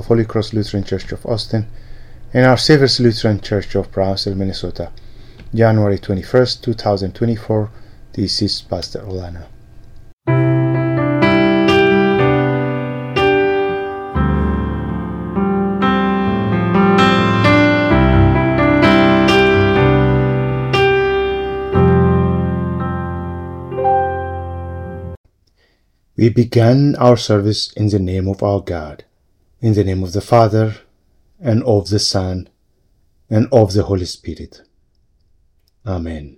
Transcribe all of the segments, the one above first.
of Holy Cross Lutheran Church of Austin, and Our Saviour's Lutheran Church of Brownsville, Minnesota, January 21st, 2024. This is Pastor Olana. We began our service in the name of our God, in the name of the Father, and of the Son, and of the Holy Spirit. Amen.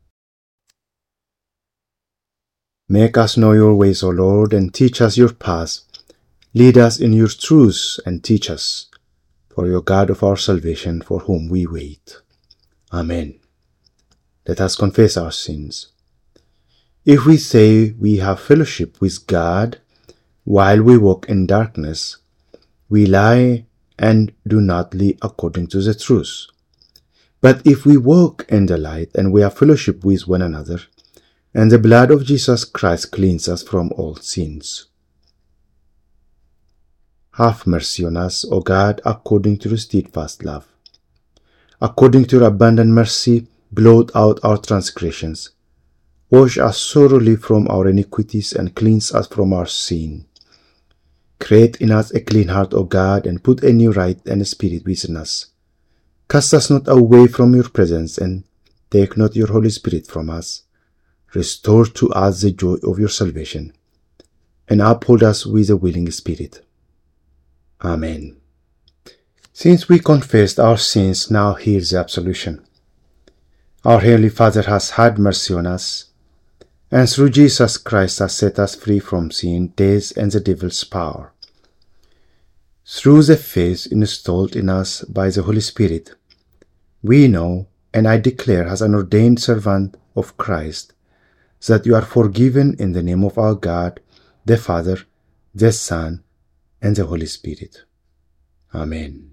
Make us know your ways, O Lord, and teach us your paths. Lead us in your truths, and teach us, for your God of our salvation, for whom we wait. Amen. Let us confess our sins. If we say we have fellowship with God while we walk in darkness, we lie and do not live according to the truth. But if we walk in the light and we have fellowship with one another, and the blood of Jesus Christ cleanses us from all sins. Have mercy on us, O God, according to your steadfast love. According to your abundant mercy, blot out our transgressions. Wash us thoroughly from our iniquities and cleanse us from our sin. Create in us a clean heart, O God, and put a new right and a spirit within us. Cast us not away from your presence, and take not your Holy Spirit from us. Restore to us the joy of your salvation, and uphold us with a willing spirit. Amen. Since we confessed our sins, now hear the absolution. Our Heavenly Father has had mercy on us, and through Jesus Christ has set us free from sin, death, and the devil's power. Through the faith installed in us by the Holy Spirit, we know, and I declare as an ordained servant of Christ, that you are forgiven in the name of our God, the Father, the Son, and the Holy Spirit. Amen.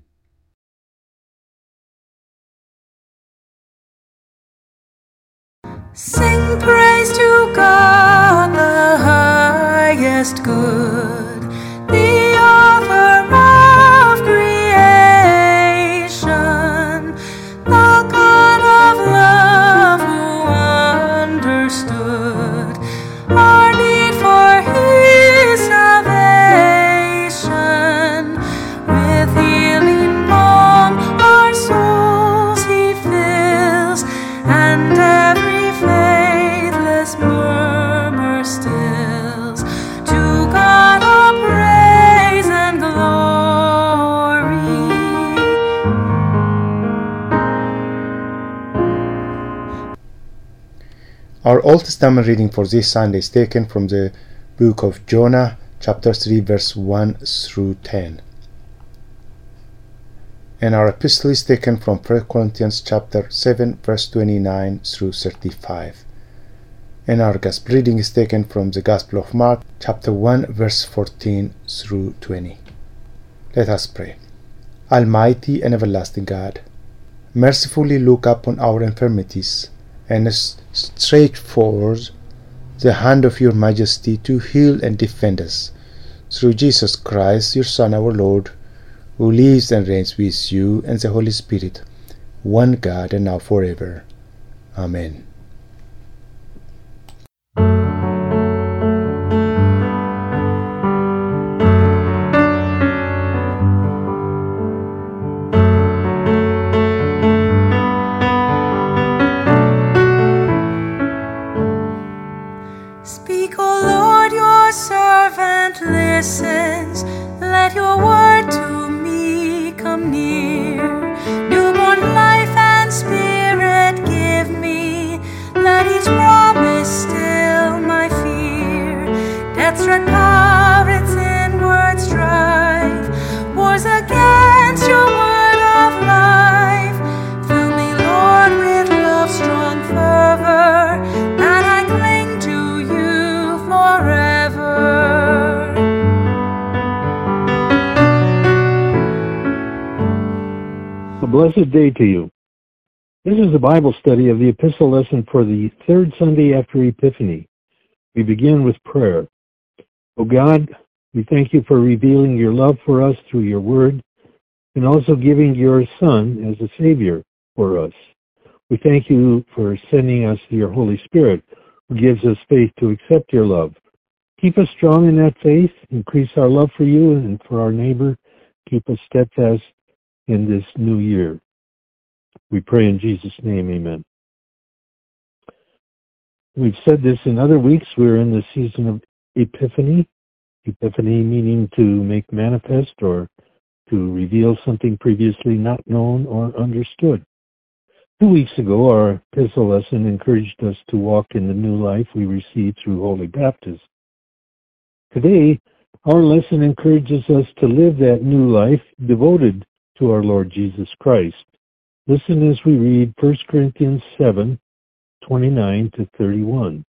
Sing praise to God, the highest good, the author of creation, the God of love who understood our need for his salvation. With healing balm our souls he fills, and every faithless murmur stills. To God all praise and glory. Our Old Testament reading for this Sunday is taken from the book of Jonah, chapter 3, verse 1 through 10. And our epistle is taken from 1 Corinthians chapter 7, verse 29 through 35. And our gospel reading is taken from the Gospel of Mark, chapter 1, verse 14 through 20. Let us pray. Almighty and everlasting God, mercifully look upon our infirmities, and stretch forward the hand of your majesty to heal and defend us, through Jesus Christ, your Son, our Lord, who lives and reigns with you and the Holy Spirit, one God, and now forever. Amen. Speak, O Lord, your servant listens. Let your word to me come near. Newborn life and spirit give me. Let each promise still my fear. Death's red power, its inward strife, wars against your word of life. Fill me, Lord, with love's strong fervor, that I cling to you forever. A blessed day to you. This is a Bible study of the epistle lesson for the third Sunday after Epiphany. We begin with prayer. O God, We thank you for revealing your love for us through your word and also giving your Son as a Savior for us. We thank you for sending us your Holy Spirit, who gives us faith to accept your love. Keep us strong in that faith, increase our love for you and for our neighbor. Keep us steadfast in this new year. We pray in Jesus' name, amen. We've said this in other weeks. We're in the season of Epiphany. Epiphany meaning to make manifest or to reveal something previously not known or understood. 2 weeks ago, our epistle lesson encouraged us to walk in the new life we received through holy baptism. Today, our lesson encourages us to live that new life devoted to our Lord Jesus Christ. Listen as we read 1 Corinthians 7:29 to 31.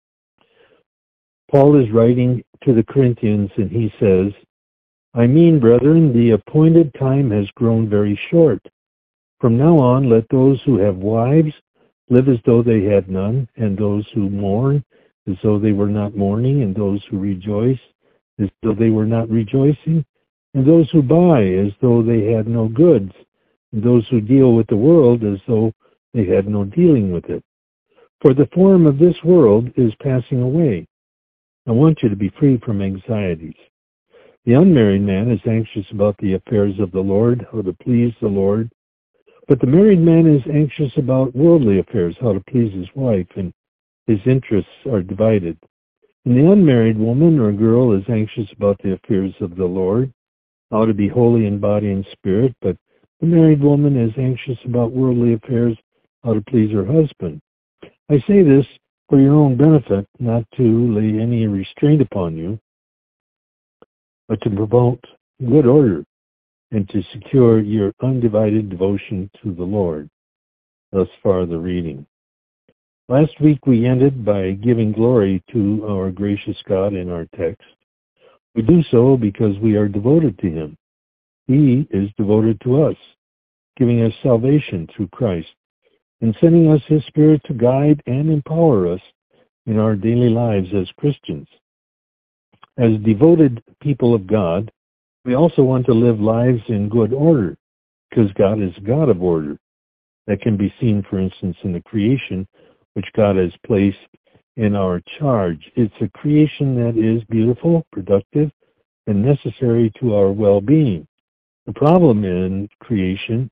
Paul is writing to the Corinthians and he says, I mean, brethren, the appointed time has grown very short. From now on, let those who have wives live as though they had none, and those who mourn as though they were not mourning, and those who rejoice as though they were not rejoicing, and those who buy as though they had no goods, and those who deal with the world as though they had no dealing with it. For the form of this world is passing away. I want you to be free from anxieties. The unmarried man is anxious about the affairs of the Lord, how to please the Lord. But the married man is anxious about worldly affairs, how to please his wife, and his interests are divided. And the unmarried woman or girl is anxious about the affairs of the Lord, how to be holy in body and spirit. But the married woman is anxious about worldly affairs, how to please her husband. I say this for your own benefit, not to lay any restraint upon you, but to promote good order and to secure your undivided devotion to the Lord. Thus far the reading. Last week we ended by giving glory to our gracious God in our text. We do so because we are devoted to Him. He is devoted to us, giving us salvation through Christ, and sending us His Spirit to guide and empower us in our daily lives as Christians. As devoted people of God, we also want to live lives in good order, because God is a God of order. That can be seen, for instance, in the creation, which God has placed in our charge. It's a creation that is beautiful, productive, and necessary to our well-being. The problems in creation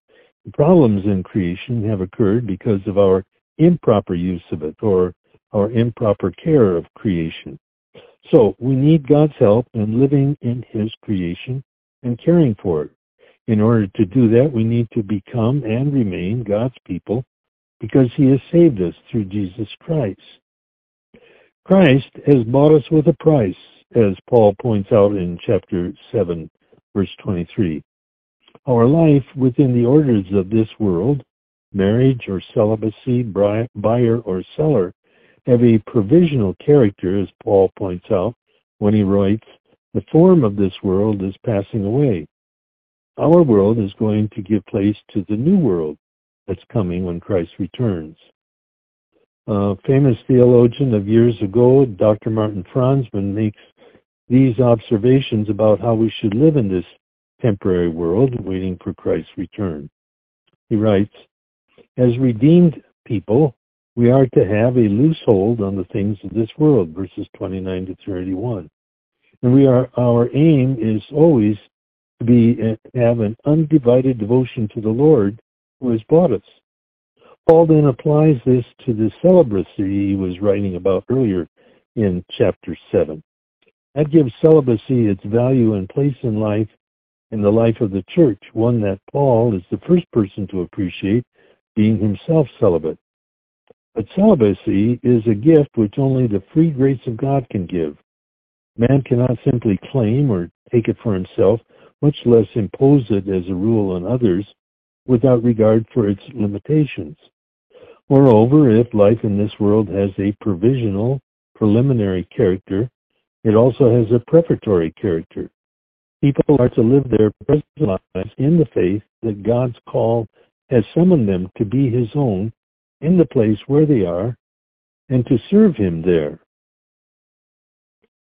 have occurred because of our improper use of it, or our improper care of creation. So we need God's help in living in His creation and caring for it. In order to do that, we need to become and remain God's people because He has saved us through Jesus Christ. Christ has bought us with a price, as Paul points out in chapter 7, verse 23. Our life within the orders of this world, marriage or celibacy, buyer or seller, have a provisional character, as Paul points out when he writes, the form of this world is passing away. Our world is going to give place to the new world that's coming when Christ returns. A famous theologian of years ago, Dr. Martin Franzmann, makes these observations about how we should live in this temporary world waiting for Christ's return. He writes, as redeemed people, we are to have a loose hold on the things of this world, verses 29 to 31. And our aim is always to have an undivided devotion to the Lord who has bought us. Paul then applies this to the celibacy he was writing about earlier in chapter 7. That gives celibacy its value and place in life, in the life of the church, one that Paul is the first person to appreciate, being himself celibate. But celibacy is a gift which only the free grace of God can give. Man cannot simply claim or take it for himself, much less impose it as a rule on others, without regard for its limitations. Moreover, if life in this world has a provisional, preliminary character, it also has a preparatory character. People are to live their present lives in the faith that God's call has summoned them to be His own in the place where they are and to serve Him there.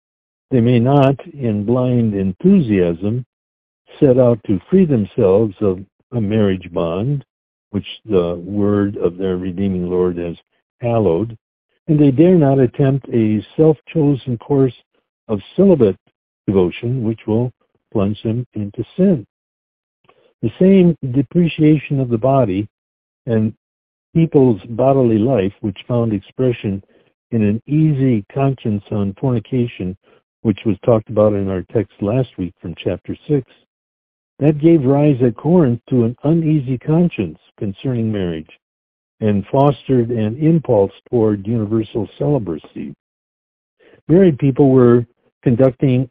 They may not, in blind enthusiasm, set out to free themselves of a marriage bond, which the word of their redeeming Lord has hallowed, and they dare not attempt a self-chosen course of celibate devotion, which will plunge them into sin. The same depreciation of the body and people's bodily life, which found expression in an easy conscience on fornication, which was talked about in our text last week from chapter 6, that gave rise at Corinth to an uneasy conscience concerning marriage and fostered an impulse toward universal celibacy. Married people were conducting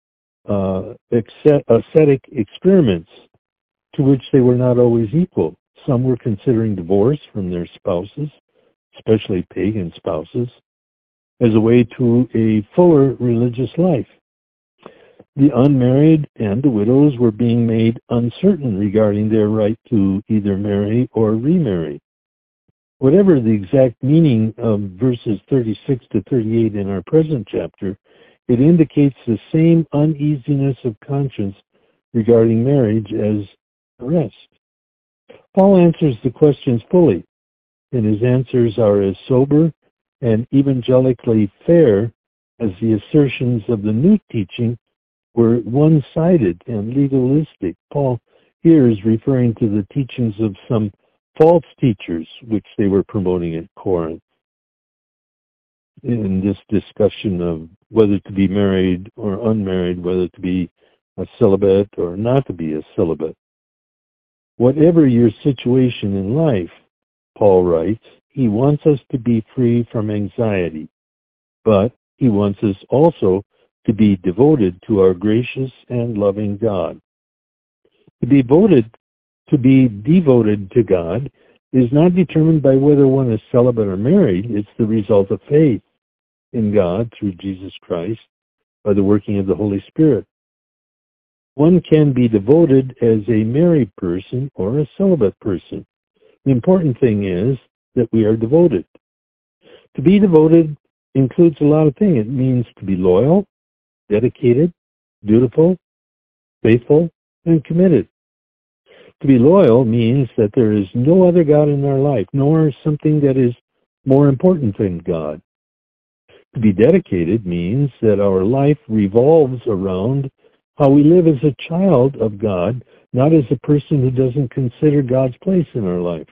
ascetic experiments to which they were not always equal. Some were considering divorce from their spouses, especially pagan spouses, as a way to a fuller religious life. The unmarried and the widows were being made uncertain regarding their right to either marry or remarry. Whatever the exact meaning of verses 36 to 38 in our present chapter, it indicates the same uneasiness of conscience regarding marriage as the rest. Paul answers the questions fully, and his answers are as sober and evangelically fair as the assertions of the new teaching were one-sided and legalistic. Paul here is referring to the teachings of some false teachers which they were promoting at Corinth in this discussion of whether to be married or unmarried, whether to be a celibate or not to be a celibate. Whatever your situation in life, Paul writes, he wants us to be free from anxiety, but he wants us also to be devoted to our gracious and loving God. To be devoted to God is not determined by whether one is celibate or married. It's the result of faith in God through Jesus Christ by the working of the Holy Spirit. One can be devoted as a married person or a celibate person. The important thing is that we are devoted. To be devoted includes a lot of things. It means to be loyal, dedicated, dutiful, faithful, and committed. To be loyal means that there is no other God in our life, nor something that is more important than God. To be dedicated means that our life revolves around how we live as a child of God, not as a person who doesn't consider God's place in our life.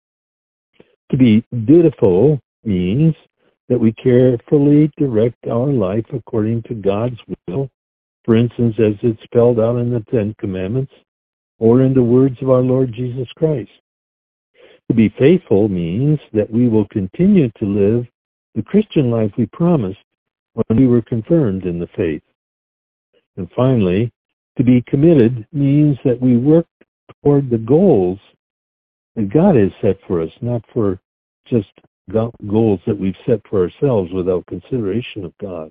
To be dutiful means that we carefully direct our life according to God's will, for instance, as it's spelled out in the Ten Commandments, or in the words of our Lord Jesus Christ. To be faithful means that we will continue to live the Christian life we promised when we were confirmed in the faith. And finally, to be committed means that we work toward the goals that God has set for us, not for just goals that we've set for ourselves without consideration of God.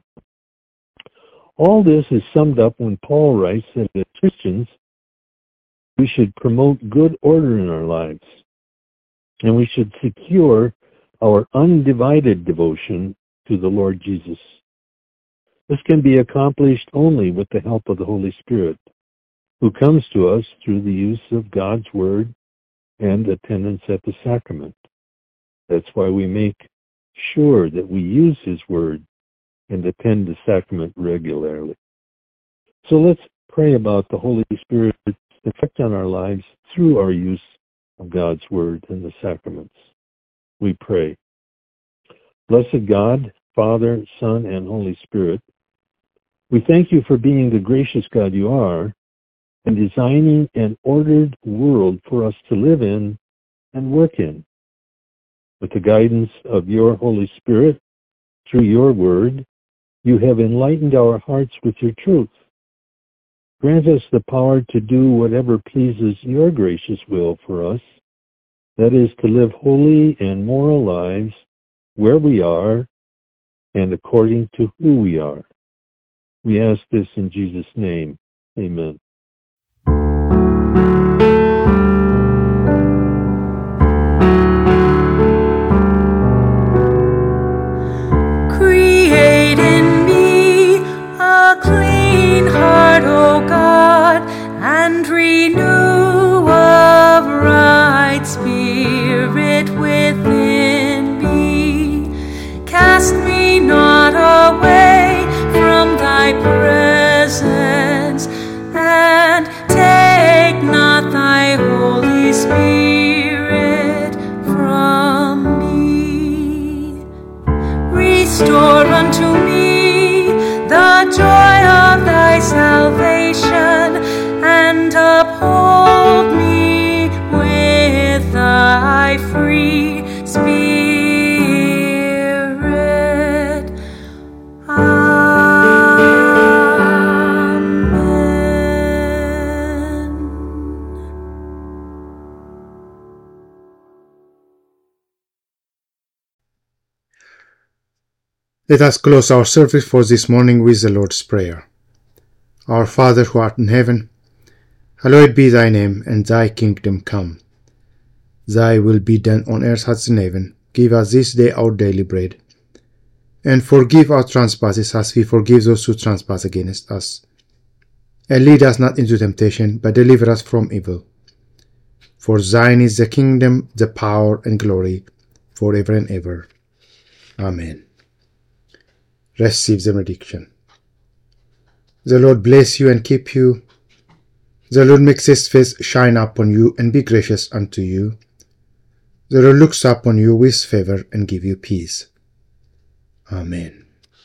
All this is summed up when Paul writes that as Christians, we should promote good order in our lives, and we should secure our undivided devotion to the Lord Jesus. This can be accomplished only with the help of the Holy Spirit, who comes to us through the use of God's Word and attendance at the sacrament. That's why we make sure that we use His Word and attend the sacrament regularly. So let's pray about the Holy Spirit's effect on our lives through our use of God's Word and the sacraments. We pray. Blessed God, Father, Son, and Holy Spirit, we thank you for being the gracious God you are and designing an ordered world for us to live in and work in. With the guidance of your Holy Spirit, through your word, you have enlightened our hearts with your truth. Grant us the power to do whatever pleases your gracious will for us, that is, to live holy and moral lives where we are and according to who we are. We ask this in Jesus' name. Amen. Create in me a Let us close our service for this morning with the Lord's Prayer. Our Father who art in heaven, hallowed be thy name, and thy kingdom come. Thy will be done on earth as in heaven. Give us this day our daily bread, and forgive our trespasses as we forgive those who trespass against us. And lead us not into temptation, but deliver us from evil. For thine is the kingdom, the power, and glory, forever and ever. Amen. Receive the benediction. The Lord bless you and keep you. The Lord makes his face shine upon you and be gracious unto you. The Lord looks upon you with favor and give you peace. Amen.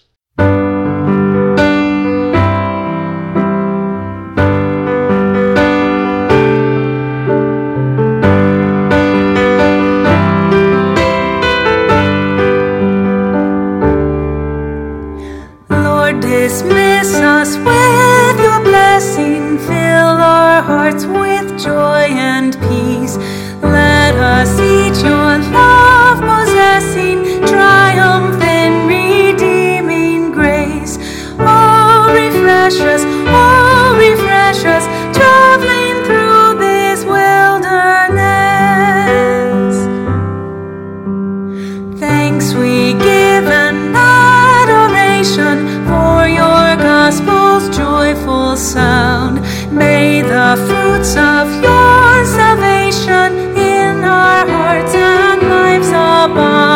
Dismiss us with your blessing, fill our hearts with joy and peace. Let us each your love possessing, triumph in redeeming grace. Oh, refresh us, traveling through this wilderness. Thanks we give and adoration for your gospel's joyful sound. May the fruits of your salvation in our hearts and lives abound.